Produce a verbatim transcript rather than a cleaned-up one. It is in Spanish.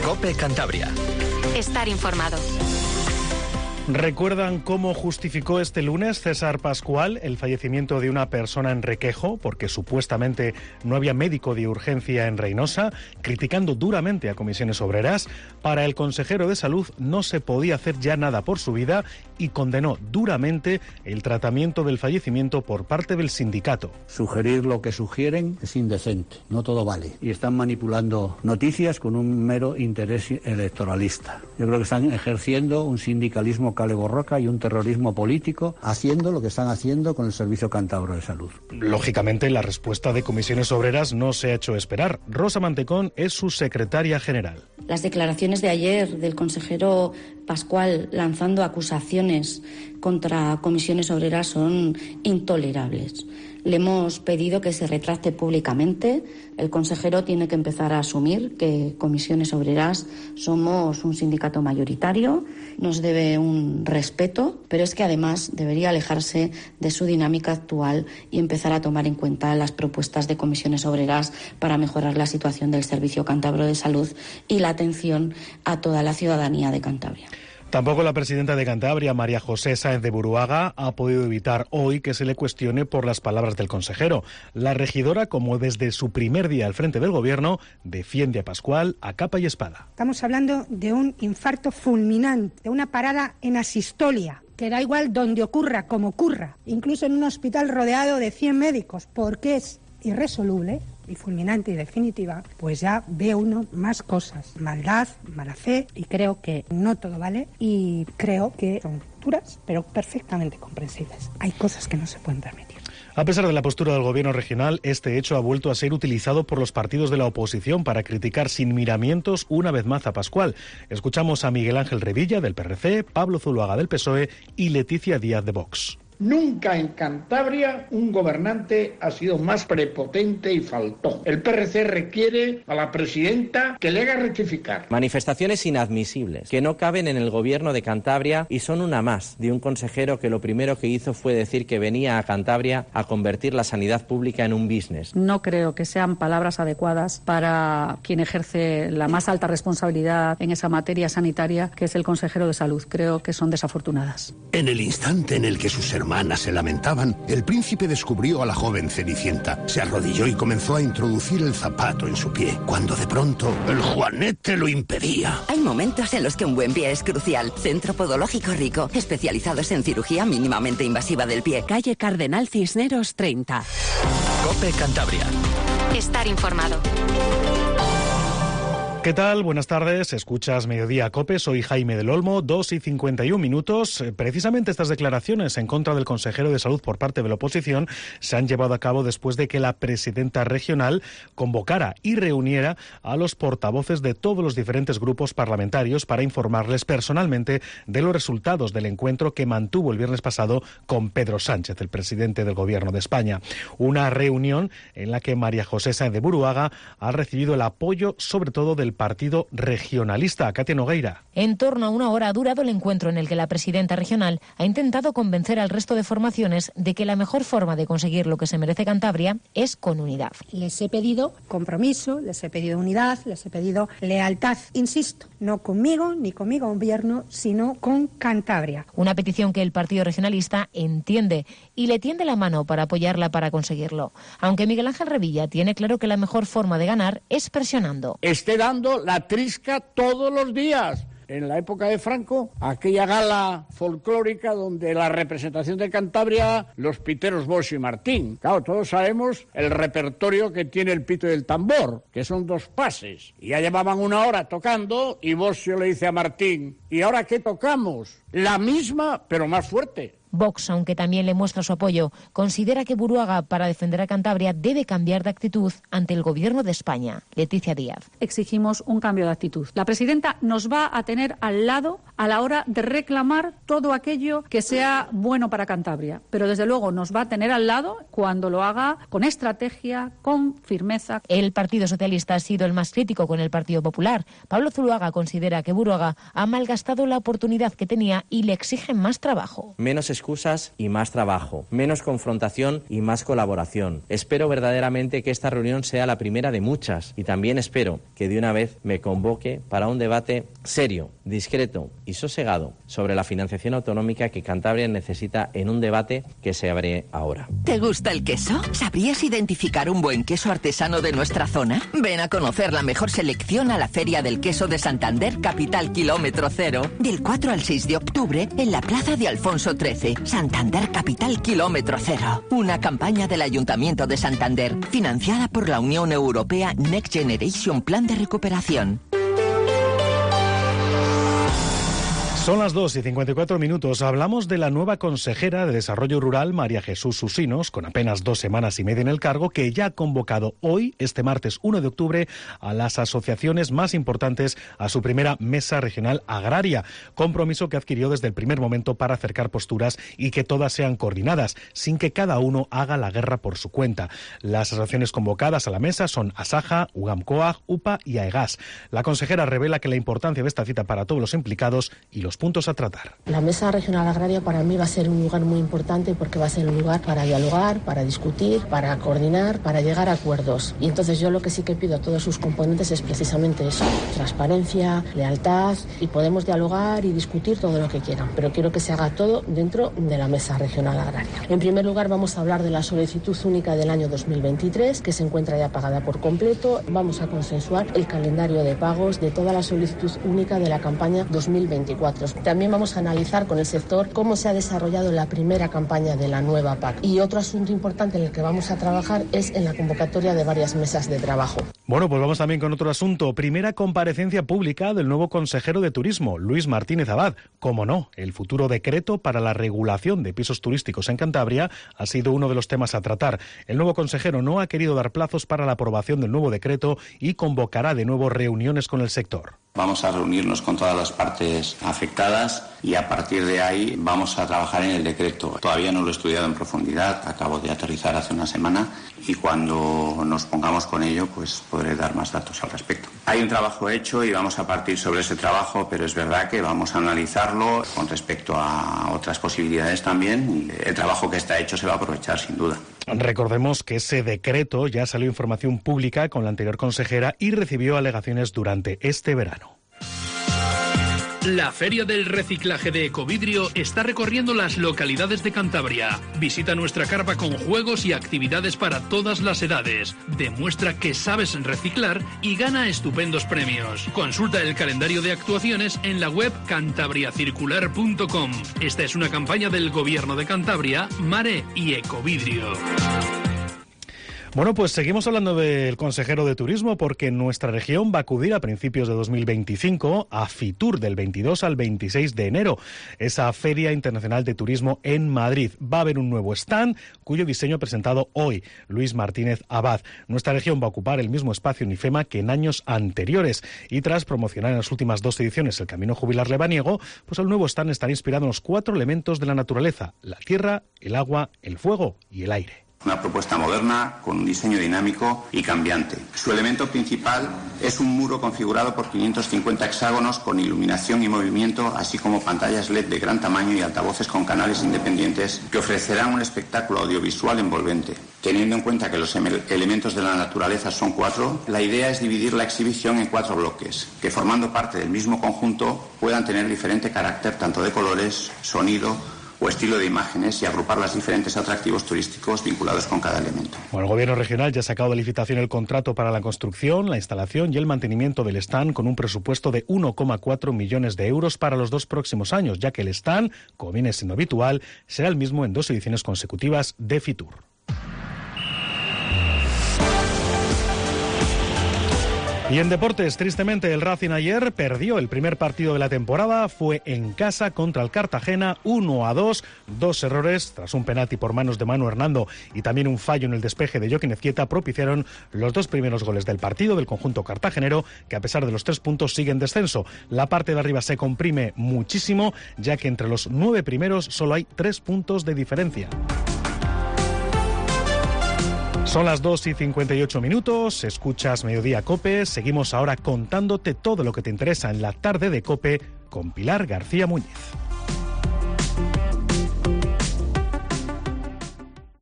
COPE Cantabria. Estar informado. ¿Recuerdan cómo justificó este lunes César Pascual el fallecimiento de una persona en Requejo porque supuestamente no había médico de urgencia en Reynosa, criticando duramente a Comisiones Obreras? Para el consejero de Salud no se podía hacer ya nada por su vida y condenó duramente el tratamiento del fallecimiento por parte del sindicato. Sugerir lo que sugieren es indecente, no todo vale. Y están manipulando noticias con un mero interés electoralista. Yo creo que están ejerciendo un sindicalismo cale borroca y un terrorismo político, haciendo lo que están haciendo con el Servicio Cántabro de Salud. Lógicamente, la respuesta de Comisiones Obreras no se ha hecho esperar. Rosa Mantecón es su secretaria general. Las declaraciones de ayer del consejero Pascual lanzando acusaciones contra Comisiones Obreras son intolerables. Le hemos pedido que se retracte públicamente. El consejero tiene que empezar a asumir que Comisiones Obreras somos un sindicato mayoritario, nos debe un respeto, pero es que además debería alejarse de su dinámica actual y empezar a tomar en cuenta las propuestas de Comisiones Obreras para mejorar la situación del Servicio Cántabro de Salud y la atención a toda la ciudadanía de Cantabria. Tampoco la presidenta de Cantabria, María José Sáenz de Buruaga, ha podido evitar hoy que se le cuestione por las palabras del consejero. La regidora, como desde su primer día al frente del gobierno, defiende a Pascual a capa y espada. Estamos hablando de un infarto fulminante, de una parada en asistolia, que da igual donde ocurra, como ocurra, incluso en un hospital rodeado de cien médicos, porque es irresoluble y fulminante y definitiva, pues ya ve uno más cosas, maldad, mala fe, y creo que no todo vale, y creo que son duras, pero perfectamente comprensibles. Hay cosas que no se pueden permitir. A pesar de la postura del gobierno regional, este hecho ha vuelto a ser utilizado por los partidos de la oposición para criticar sin miramientos una vez más a Pascual. Escuchamos a Miguel Ángel Revilla del P R C, Pablo Zuluaga del P S O E y Leticia Díaz de Vox. Nunca en Cantabria un gobernante ha sido más prepotente y faltón. El P R C requiere a la presidenta que le haga rectificar. Manifestaciones inadmisibles que no caben en el gobierno de Cantabria y son una más de un consejero que lo primero que hizo fue decir que venía a Cantabria a convertir la sanidad pública en un business. No creo que sean palabras adecuadas para quien ejerce la más alta responsabilidad en esa materia sanitaria, que es el consejero de Salud. Creo que son desafortunadas. En el instante en el que sus hermanos hermanas se lamentaban, el príncipe descubrió a la joven Cenicienta. Se arrodilló y comenzó a introducir el zapato en su pie, cuando de pronto el juanete lo impedía. Hay momentos en los que un buen pie es crucial. Centro Podológico Rico, especializados en cirugía mínimamente invasiva del pie. Calle Cardenal Cisneros treinta. COPE Cantabria. Estar informado. ¿Qué tal? Buenas tardes. Escuchas Mediodía COPE. Soy Jaime del Olmo. Dos y cincuenta y un minutos. Precisamente estas declaraciones en contra del consejero de Salud por parte de la oposición se han llevado a cabo después de que la presidenta regional convocara y reuniera a los portavoces de todos los diferentes grupos parlamentarios para informarles personalmente de los resultados del encuentro que mantuvo el viernes pasado con Pedro Sánchez, el presidente del Gobierno de España. Una reunión en la que María José Sáenz de Buruaga ha recibido el apoyo sobre todo del Partido Regionalista. Katia Nogueira. En torno a una hora ha durado el encuentro en el que la presidenta regional ha intentado convencer al resto de formaciones de que la mejor forma de conseguir lo que se merece Cantabria es con unidad. Les he pedido compromiso, les he pedido unidad, les he pedido lealtad, insisto, no conmigo ni con mi gobierno, sino con Cantabria. Una petición que el Partido Regionalista entiende y le tiende la mano para apoyarla para conseguirlo. Aunque Miguel Ángel Revilla tiene claro que la mejor forma de ganar es presionando. Esté dando la trisca todos los días. En la época de Franco, aquella gala folclórica donde la representación de Cantabria, los piteros Bosch y Martín. Claro, todos sabemos el repertorio que tiene el pito y el tambor, que son dos pases. Y ya llevaban una hora tocando y Bosch le dice a Martín, ¿y ahora qué tocamos? La misma, pero más fuerte. Vox, aunque también le muestra su apoyo, considera que Buruaga, para defender a Cantabria, debe cambiar de actitud ante el Gobierno de España. Leticia Díaz. Exigimos un cambio de actitud. La presidenta nos va a tener al lado a la hora de reclamar todo aquello que sea bueno para Cantabria. Pero desde luego nos va a tener al lado cuando lo haga con estrategia, con firmeza. El Partido Socialista ha sido el más crítico con el Partido Popular. Pablo Zuluaga considera que Buruaga ha malgastado la oportunidad que tenía y le exige más trabajo. Menos excusas y más trabajo, menos confrontación y más colaboración. Espero verdaderamente que esta reunión sea la primera de muchas y también espero que de una vez me convoque para un debate serio, discreto y sosegado sobre la financiación autonómica que Cantabria necesita en un debate que se abre ahora. ¿Te gusta el queso? ¿Sabrías identificar un buen queso artesano de nuestra zona? Ven a conocer la mejor selección a la Feria del Queso de Santander, capital kilómetro cero, del cuatro al seis de octubre en la Plaza de Alfonso trece, Santander, capital kilómetro cero. Una campaña del Ayuntamiento de Santander, financiada por la Unión Europea Next Generation Plan de Recuperación. Son las dos y cincuenta y cuatro minutos. Hablamos de la nueva consejera de Desarrollo Rural, María Jesús Susinos, con apenas dos semanas y media en el cargo, que ya ha convocado hoy, este martes uno de octubre, a las asociaciones más importantes a su primera Mesa Regional Agraria. Compromiso que adquirió desde el primer momento para acercar posturas y que todas sean coordinadas, sin que cada uno haga la guerra por su cuenta. Las asociaciones convocadas a la mesa son Asaja, Ugamcoag, UPA y AEGAS. La consejera revela que la importancia de esta cita para todos los implicados y los puntos a tratar. La Mesa Regional Agraria para mí va a ser un lugar muy importante porque va a ser un lugar para dialogar, para discutir, para coordinar, para llegar a acuerdos. Y entonces yo lo que sí que pido a todos sus componentes es precisamente eso, transparencia, lealtad, y podemos dialogar y discutir todo lo que quieran, pero quiero que se haga todo dentro de la Mesa Regional Agraria. En primer lugar vamos a hablar de la solicitud única del año dos mil veintitrés, que se encuentra ya pagada por completo. Vamos a consensuar el calendario de pagos de toda la solicitud única de la campaña dos mil veinticuatro. También vamos a analizar con el sector cómo se ha desarrollado la primera campaña de la nueva P A C. Y otro asunto importante en el que vamos a trabajar es en la convocatoria de varias mesas de trabajo. Bueno, pues vamos también con otro asunto. Primera comparecencia pública del nuevo consejero de Turismo, Luis Martínez Abad. Como no, el futuro decreto para la regulación de pisos turísticos en Cantabria ha sido uno de los temas a tratar. El nuevo consejero no ha querido dar plazos para la aprobación del nuevo decreto y convocará de nuevo reuniones con el sector. Vamos a reunirnos con todas las partes afectadas y a partir de ahí vamos a trabajar en el decreto. Todavía no lo he estudiado en profundidad, acabo de aterrizar hace una semana y cuando nos pongamos con ello pues podré dar más datos al respecto. Hay un trabajo hecho y vamos a partir sobre ese trabajo, pero es verdad que vamos a analizarlo con respecto a otras posibilidades también. El trabajo que está hecho se va a aprovechar sin duda. Recordemos que ese decreto ya salió información pública con la anterior consejera y recibió alegaciones durante este verano. La Feria del Reciclaje de Ecovidrio está recorriendo las localidades de Cantabria. Visita nuestra carpa con juegos y actividades para todas las edades. Demuestra que sabes reciclar y gana estupendos premios. Consulta el calendario de actuaciones en la web cantabriacircular punto com. Esta es una campaña del Gobierno de Cantabria, Mare y Ecovidrio. Bueno, pues seguimos hablando del consejero de Turismo porque nuestra región va a acudir a principios de dos mil veinticinco a Fitur del veintidós al veintiséis de enero, esa Feria Internacional de Turismo en Madrid. Va a haber un nuevo stand cuyo diseño ha presentado hoy Luis Martínez Abad. Nuestra región va a ocupar el mismo espacio en IFEMA que en años anteriores y tras promocionar en las últimas dos ediciones el Camino Jubilar Lebaniego, pues el nuevo stand estará inspirado en los cuatro elementos de la naturaleza: la tierra, el agua, el fuego y el aire. Una propuesta moderna con un diseño dinámico y cambiante. Su elemento principal es un muro configurado por quinientos cincuenta hexágonos con iluminación y movimiento, así como pantallas L E D de gran tamaño y altavoces con canales independientes que ofrecerán un espectáculo audiovisual envolvente. Teniendo en cuenta que los elementos de la naturaleza son cuatro, la idea es dividir la exhibición en cuatro bloques, que formando parte del mismo conjunto puedan tener diferente carácter tanto de colores, sonido o estilo de imágenes y agrupar los diferentes atractivos turísticos vinculados con cada elemento. Bueno, el Gobierno regional ya ha sacado de licitación el contrato para la construcción, la instalación y el mantenimiento del stand con un presupuesto de uno coma cuatro millones de euros para los dos próximos años, ya que el stand, como viene siendo habitual, será el mismo en dos ediciones consecutivas de Fitur. Y en deportes, tristemente, el Racing ayer perdió el primer partido de la temporada. Fue en casa contra el Cartagena, uno a dos. Dos errores, tras un penalti por manos de Manu Hernando y también un fallo en el despeje de Joaquín Ezquieta, propiciaron los dos primeros goles del partido del conjunto cartagenero, que a pesar de los tres puntos sigue en descenso. La parte de arriba se comprime muchísimo, ya que entre los nueve primeros solo hay tres puntos de diferencia. Son las dos y cincuenta y ocho minutos, escuchas Mediodía COPE, seguimos ahora contándote todo lo que te interesa en la tarde de COPE con Pilar García Muñiz.